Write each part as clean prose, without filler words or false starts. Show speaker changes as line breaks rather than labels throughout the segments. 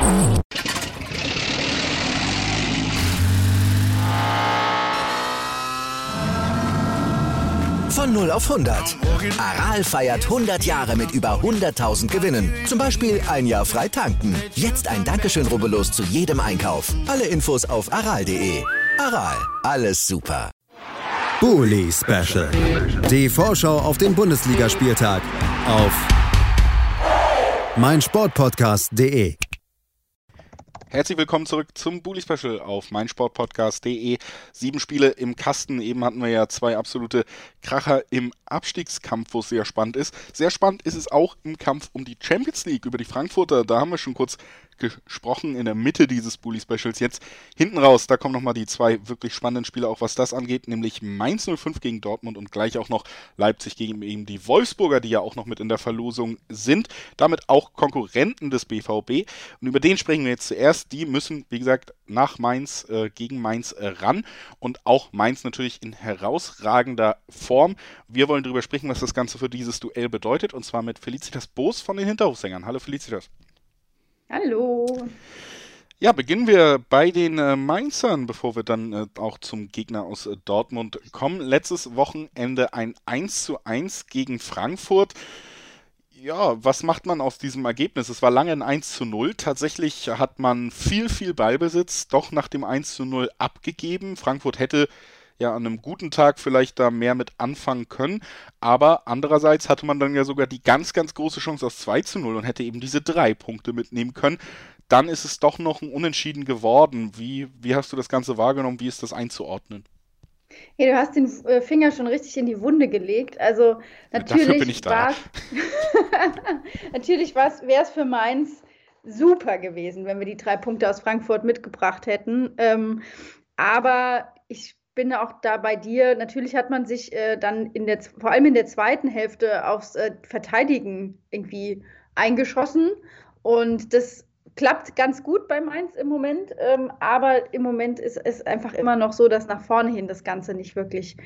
Von 0 auf 100. Aral feiert 100 Jahre mit über 100.000 Gewinnen. Zum Beispiel ein Jahr frei tanken. Jetzt ein Dankeschön, rubbellos zu jedem Einkauf. Alle Infos auf aral.de. Aral, alles super.
Bully Special. Die Vorschau auf den Bundesligaspieltag auf meinsportpodcast.de.
Herzlich willkommen zurück zum Bully Special auf meinsportpodcast.de. 7 Spiele im Kasten. Eben hatten wir ja 2 absolute Kracher im Abstiegskampf, wo es sehr spannend ist. Sehr spannend ist es auch im Kampf um die Champions League über die Frankfurter. Da haben wir schon kurz gesprochen in der Mitte dieses Bully Specials. Jetzt hinten raus, da kommen nochmal die 2 wirklich spannenden Spiele, auch was das angeht, nämlich Mainz 05 gegen Dortmund und gleich auch noch Leipzig gegen eben die Wolfsburger, die ja auch noch mit in der Verlosung sind. Damit auch Konkurrenten des BVB. Und über den sprechen wir jetzt zuerst. Die müssen, wie gesagt, nach Mainz, gegen Mainz ran. Und auch Mainz natürlich in herausragender Form. Wir wollen darüber sprechen, was das Ganze für dieses Duell bedeutet. Und zwar mit Felicitas Boos von den Hinterhofsängern. Hallo Felicitas.
Hallo.
Ja, beginnen wir bei den Mainzern, bevor wir dann auch zum Gegner aus Dortmund kommen. Letztes Wochenende ein 1:1 gegen Frankfurt. Ja, was macht man aus diesem Ergebnis? Es war lange ein 1:0. Tatsächlich hat man viel Ballbesitz doch nach dem 1:0 abgegeben. Frankfurt hätte ja an einem guten Tag vielleicht da mehr mit anfangen können. Aber andererseits hatte man dann ja sogar die ganz große Chance aus 2:0 und hätte eben diese 3 Punkte mitnehmen können. Dann ist es doch noch ein Unentschieden geworden. Wie hast du das Ganze wahrgenommen? Wie ist das einzuordnen?
Hey, du hast den Finger schon richtig in die Wunde gelegt. Also natürlich
dafür bin ich da.
Natürlich wäre es für Mainz super gewesen, wenn wir die 3 Punkte aus Frankfurt mitgebracht hätten. Aber ich bin auch da bei dir. Natürlich hat man sich dann vor allem in der zweiten Hälfte aufs Verteidigen irgendwie eingeschossen. Und das klappt ganz gut bei Mainz im Moment. Aber im Moment ist es einfach immer noch so, dass nach vorne hin das Ganze nicht wirklich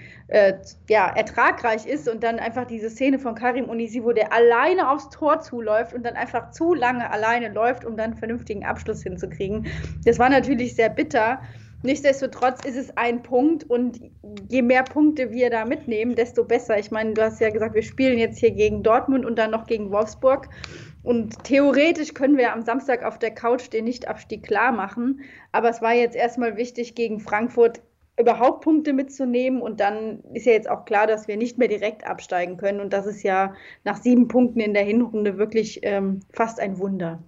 ertragreich ist. Und dann einfach diese Szene von Karim Onisivo, der alleine aufs Tor zuläuft und dann einfach zu lange alleine läuft, um dann einen vernünftigen Abschluss hinzukriegen. Das war natürlich sehr bitter. Nichtsdestotrotz ist es ein Punkt und je mehr Punkte wir da mitnehmen, desto besser. Ich meine, du hast ja gesagt, wir spielen jetzt hier gegen Dortmund und dann noch gegen Wolfsburg. Und theoretisch können wir am Samstag auf der Couch den Nichtabstieg klar machen. Aber es war jetzt erstmal wichtig, gegen Frankfurt überhaupt Punkte mitzunehmen. Und dann ist ja jetzt auch klar, dass wir nicht mehr direkt absteigen können. Und das ist ja nach 7 Punkten in der Hinrunde wirklich fast ein Wunder.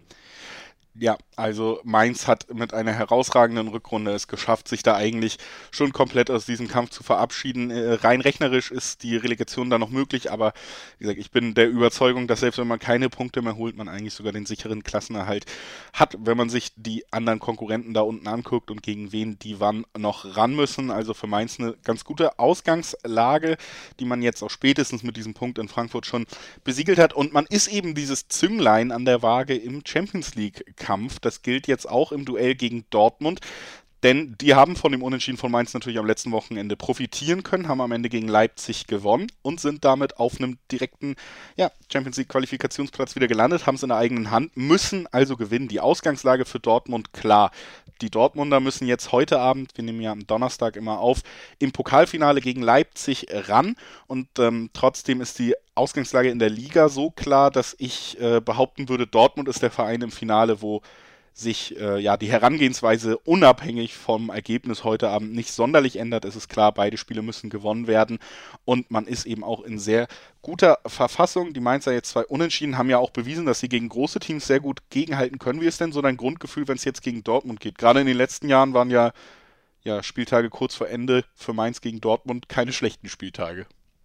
Ja, also Mainz hat mit einer herausragenden Rückrunde es geschafft, sich da eigentlich schon komplett aus diesem Kampf zu verabschieden. Rein rechnerisch ist die Relegation da noch möglich, aber wie gesagt, ich bin der Überzeugung, dass selbst wenn man keine Punkte mehr holt, man eigentlich sogar den sicheren Klassenerhalt hat, wenn man sich die anderen Konkurrenten da unten anguckt und gegen wen die wann noch ran müssen. Also für Mainz eine ganz gute Ausgangslage, die man jetzt auch spätestens mit diesem Punkt in Frankfurt schon besiegelt hat. Und man ist eben dieses Zünglein an der Waage im Champions League-Kampf. Das gilt jetzt auch im Duell gegen Dortmund, denn die haben von dem Unentschieden von Mainz natürlich am letzten Wochenende profitieren können, haben am Ende gegen Leipzig gewonnen und sind damit auf einem direkten Champions League Qualifikationsplatz wieder gelandet, haben es in der eigenen Hand, müssen also gewinnen. Die Ausgangslage für Dortmund klar. Die Dortmunder müssen jetzt heute Abend, wir nehmen ja am Donnerstag immer auf, im Pokalfinale gegen Leipzig ran und trotzdem ist die Ausgangslage in der Liga so klar, dass ich behaupten würde, Dortmund ist der Verein im Finale, wo sich die Herangehensweise unabhängig vom Ergebnis heute Abend nicht sonderlich ändert. Es ist klar, beide Spiele müssen gewonnen werden und man ist eben auch in sehr guter Verfassung. Die Mainzer jetzt 2 Unentschieden haben ja auch bewiesen, dass sie gegen große Teams sehr gut gegenhalten können. Wie ist denn so dein Grundgefühl, wenn es jetzt gegen Dortmund geht? Gerade in den letzten Jahren waren ja Spieltage kurz vor Ende für Mainz gegen Dortmund keine schlechten Spieltage.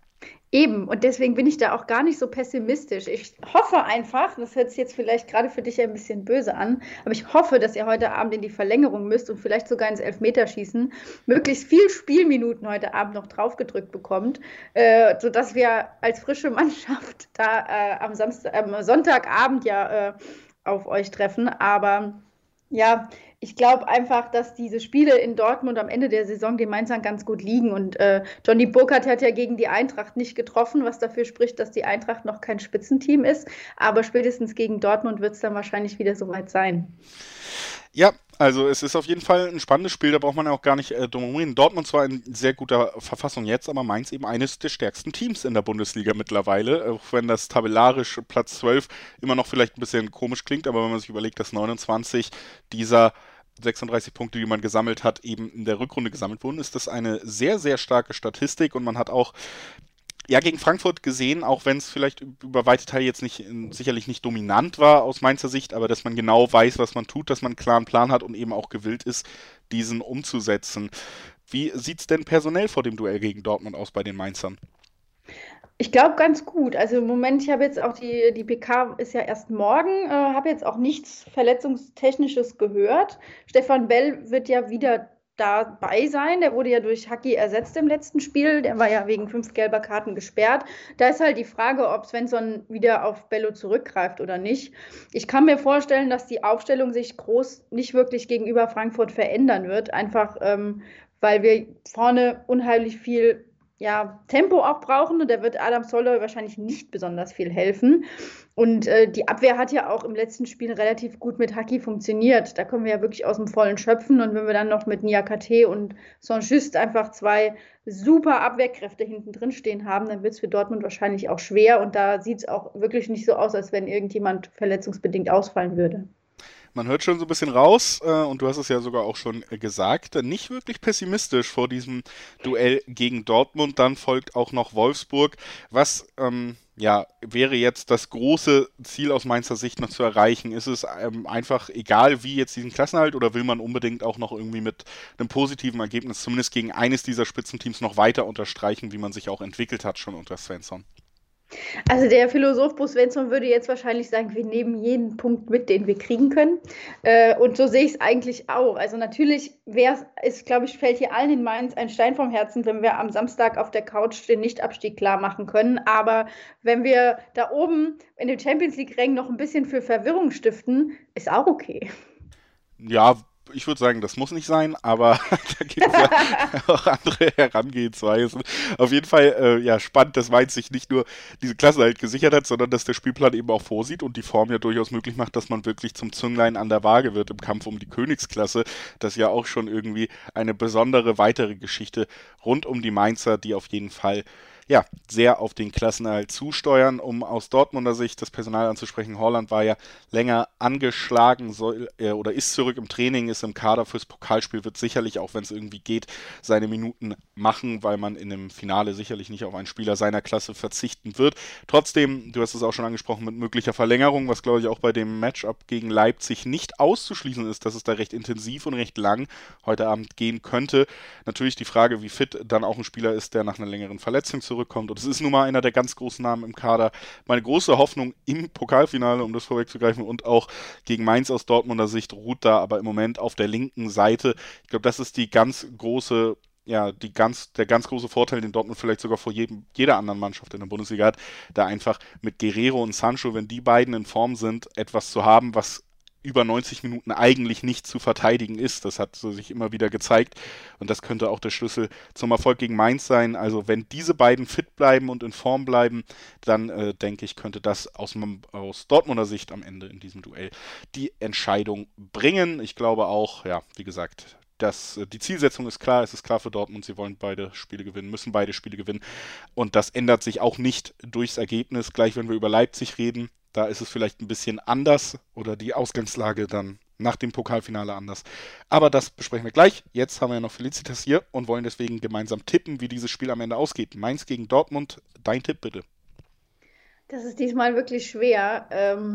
Eben, und deswegen bin ich da auch gar nicht so pessimistisch. Ich hoffe einfach, das hört sich jetzt vielleicht gerade für dich ein bisschen böse an, aber ich hoffe, dass ihr heute Abend in die Verlängerung müsst und vielleicht sogar ins Elfmeterschießen möglichst viel Spielminuten heute Abend noch draufgedrückt bekommt, sodass wir als frische Mannschaft da am Sonntagabend auf euch treffen. Aber Ja, ich glaube einfach, dass diese Spiele in Dortmund am Ende der Saison den Mainzern ganz gut liegen. Und Johnny Burkhardt hat ja gegen die Eintracht nicht getroffen, was dafür spricht, dass die Eintracht noch kein Spitzenteam ist. Aber spätestens gegen Dortmund wird es dann wahrscheinlich wieder soweit sein.
Ja, also es ist auf jeden Fall ein spannendes Spiel, da braucht man ja auch gar nicht drum herum reden. Dortmund zwar in sehr guter Verfassung jetzt, aber Mainz eben eines der stärksten Teams in der Bundesliga mittlerweile, auch wenn das tabellarisch Platz 12 immer noch vielleicht ein bisschen komisch klingt, aber wenn man sich überlegt, dass 29 dieser 36 Punkte, die man gesammelt hat, eben in der Rückrunde gesammelt wurden, ist das eine sehr, sehr starke Statistik und man hat auch ja, gegen Frankfurt gesehen, auch wenn es vielleicht über weite Teile jetzt nicht, sicherlich nicht dominant war aus Mainzer Sicht, aber dass man genau weiß, was man tut, dass man einen klaren Plan hat und eben auch gewillt ist, diesen umzusetzen. Wie sieht es denn personell vor dem Duell gegen Dortmund aus bei den Mainzern?
Ich glaube ganz gut. Also im Moment, ich habe jetzt auch die PK ist ja erst morgen, habe jetzt auch nichts Verletzungstechnisches gehört. Stefan Bell wird ja wieder dabei sein. Der wurde ja durch Hacki ersetzt im letzten Spiel. Der war ja wegen 5 gelber Karten gesperrt. Da ist halt die Frage, ob Svensson wieder auf Bello zurückgreift oder nicht. Ich kann mir vorstellen, dass die Aufstellung sich groß nicht wirklich gegenüber Frankfurt verändern wird. Einfach, weil wir vorne unheimlich viel Tempo auch brauchen und da wird Adam Soller wahrscheinlich nicht besonders viel helfen. Und die Abwehr hat ja auch im letzten Spiel relativ gut mit Hacki funktioniert. Da können wir ja wirklich aus dem Vollen schöpfen und wenn wir dann noch mit Niakate und Saint-Just einfach 2 super Abwehrkräfte hinten drin stehen haben, dann wird es für Dortmund wahrscheinlich auch schwer und da sieht es auch wirklich nicht so aus, als wenn irgendjemand verletzungsbedingt ausfallen würde.
Man hört schon so ein bisschen raus, und du hast es ja sogar auch schon gesagt, nicht wirklich pessimistisch vor diesem Duell gegen Dortmund. Dann folgt auch noch Wolfsburg. Was ja, wäre jetzt das große Ziel aus Mainzer Sicht noch zu erreichen? Ist es einfach egal, wie jetzt diesen Klassenerhalt, oder will man unbedingt auch noch irgendwie mit einem positiven Ergebnis zumindest gegen eines dieser Spitzenteams noch weiter unterstreichen, wie man sich auch entwickelt hat schon unter Svensson?
Also der Philosoph Bo Svensson würde jetzt wahrscheinlich sagen, wir nehmen jeden Punkt mit, den wir kriegen können. Und so sehe ich es eigentlich auch. Also natürlich glaube ich, fällt hier allen in Mainz ein Stein vom Herzen, wenn wir am Samstag auf der Couch den Nichtabstieg klar machen können. Aber wenn wir da oben in dem Champions League-Rängen noch ein bisschen für Verwirrung stiften, ist auch okay.
Ja, ich würde sagen, das muss nicht sein, aber da gibt es ja auch andere Herangehensweisen. Auf jeden Fall, ja, spannend, dass Mainz sich nicht nur diese Klasse halt gesichert hat, sondern dass der Spielplan eben auch vorsieht und die Form ja durchaus möglich macht, dass man wirklich zum Zünglein an der Waage wird im Kampf um die Königsklasse. Das ist ja auch schon irgendwie eine besondere weitere Geschichte rund um die Mainzer, die auf jeden Fall ja, sehr auf den Klassenerhalt zusteuern. Um aus Dortmunder Sicht das Personal anzusprechen, Haaland war ja länger angeschlagen, oder ist zurück im Training, ist im Kader fürs Pokalspiel, wird sicherlich, auch wenn es irgendwie geht, seine Minuten machen, weil man in dem Finale sicherlich nicht auf einen Spieler seiner Klasse verzichten wird. Trotzdem, du hast es auch schon angesprochen, mit möglicher Verlängerung, was glaube ich auch bei dem Matchup gegen Leipzig nicht auszuschließen ist, dass es da recht intensiv und recht lang heute Abend gehen könnte. Natürlich die Frage, wie fit dann auch ein Spieler ist, der nach einer längeren Verletzung zurückkommt. Und es ist nun mal einer der ganz großen Namen im Kader. Meine große Hoffnung im Pokalfinale, um das vorwegzugreifen, und auch gegen Mainz aus Dortmunder Sicht, ruht da aber im Moment auf der linken Seite. Ich glaube, das ist die ganz große, ja, der ganz große Vorteil, den Dortmund vielleicht sogar vor jeder anderen Mannschaft in der Bundesliga hat, da einfach mit Guerrero und Sancho, wenn die beiden in Form sind, etwas zu haben, was über 90 Minuten eigentlich nicht zu verteidigen ist. Das hat so sich immer wieder gezeigt und das könnte auch der Schlüssel zum Erfolg gegen Mainz sein. Also wenn diese beiden fit bleiben und in Form bleiben, dann denke ich, könnte das aus Dortmunder Sicht am Ende in diesem Duell die Entscheidung bringen. Ich glaube auch, ja, wie gesagt, die Zielsetzung ist klar, es ist klar für Dortmund, sie wollen beide Spiele gewinnen, müssen beide Spiele gewinnen und das ändert sich auch nicht durchs Ergebnis. Gleich wenn wir über Leipzig reden, da ist es vielleicht ein bisschen anders oder die Ausgangslage dann nach dem Pokalfinale anders. Aber das besprechen wir gleich. Jetzt haben wir ja noch Felicitas hier und wollen deswegen gemeinsam tippen, wie dieses Spiel am Ende ausgeht. Mainz gegen Dortmund, dein Tipp bitte.
Das ist diesmal wirklich schwer.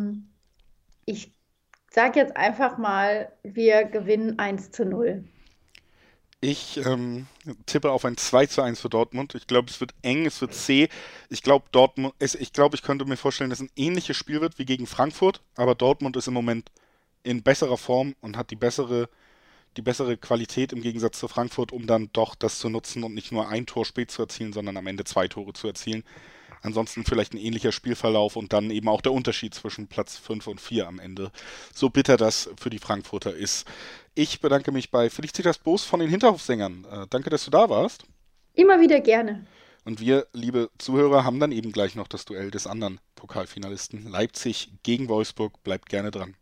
Ich sage jetzt einfach mal, wir gewinnen 1:0.
Ich tippe auf ein 2:1 für Dortmund. Ich glaube, es wird eng, es wird zäh. Ich glaube, ich könnte mir vorstellen, dass es ein ähnliches Spiel wird wie gegen Frankfurt, aber Dortmund ist im Moment in besserer Form und hat die bessere Qualität im Gegensatz zu Frankfurt, um dann doch das zu nutzen und nicht nur ein Tor spät zu erzielen, sondern am Ende 2 Tore zu erzielen. ansonsten vielleicht ein ähnlicher Spielverlauf und dann eben auch der Unterschied zwischen Platz 5 und 4 am Ende. So bitter das für die Frankfurter ist. Ich bedanke mich bei Felicitas Boos von den Hinterhofsängern. Danke, dass du da warst.
Immer wieder gerne.
Und wir, liebe Zuhörer, haben dann eben gleich noch das Duell des anderen Pokalfinalisten. Leipzig gegen Wolfsburg. Bleibt gerne dran.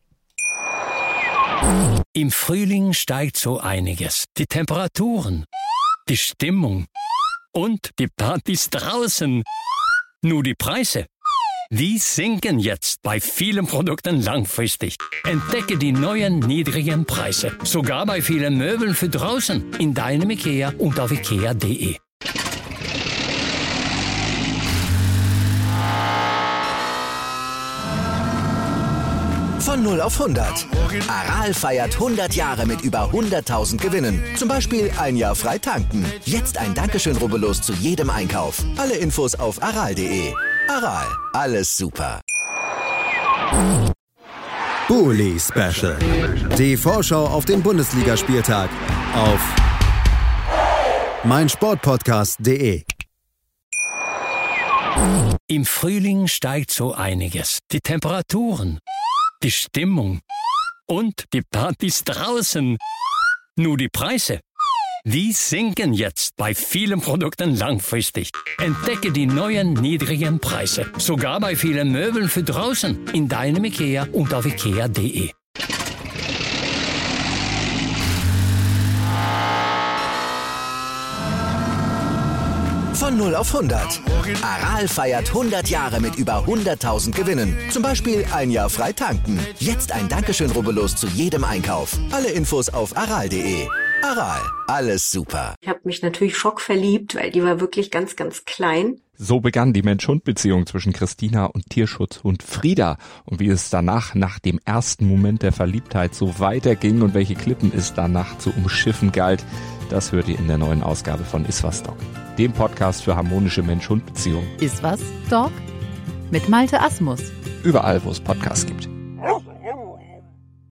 Im Frühling steigt so einiges. Die Temperaturen, die Stimmung und die Partys draußen. Nur die Preise, die sinken jetzt bei vielen Produkten langfristig. Entdecke die neuen niedrigen Preise. Sogar bei vielen Möbeln für draußen. In deinem IKEA und auf ikea.de.
Von 0 auf 100. Aral feiert 100 Jahre mit über 100.000 Gewinnen. Zum Beispiel ein Jahr frei tanken. Jetzt ein Dankeschön, rubbellos zu jedem Einkauf. Alle Infos auf aral.de. Aral, alles super.
Bully Special. Die Vorschau auf den Bundesligaspieltag auf meinsportpodcast.de.
Im Frühling steigt so einiges. Die Temperaturen, die Stimmung und die Partys draußen. Nur die Preise, die sinken jetzt bei vielen Produkten langfristig. Entdecke die neuen niedrigen Preise. Sogar bei vielen Möbeln für draußen. In deinem IKEA und auf ikea.de.
Von 0 auf 100. Aral feiert 100 Jahre mit über 100.000 Gewinnen. Zum Beispiel ein Jahr frei tanken. Jetzt ein Dankeschön, rubbellos zu jedem Einkauf. Alle Infos auf aral.de. Aral, alles super.
Ich habe mich natürlich schockverliebt, weil die war wirklich ganz, ganz klein.
So begann die Mensch-Hund-Beziehung zwischen Christina und Tierschutzhund Frieda. Und wie es danach, nach dem ersten Moment der Verliebtheit, so weiterging und welche Klippen es danach zu umschiffen galt, das hört ihr in der neuen Ausgabe von Iswas Dog, dem Podcast für harmonische Mensch-Hund-Beziehungen.
Iswas Dog? Mit Malte Asmus.
Überall, wo es Podcasts gibt.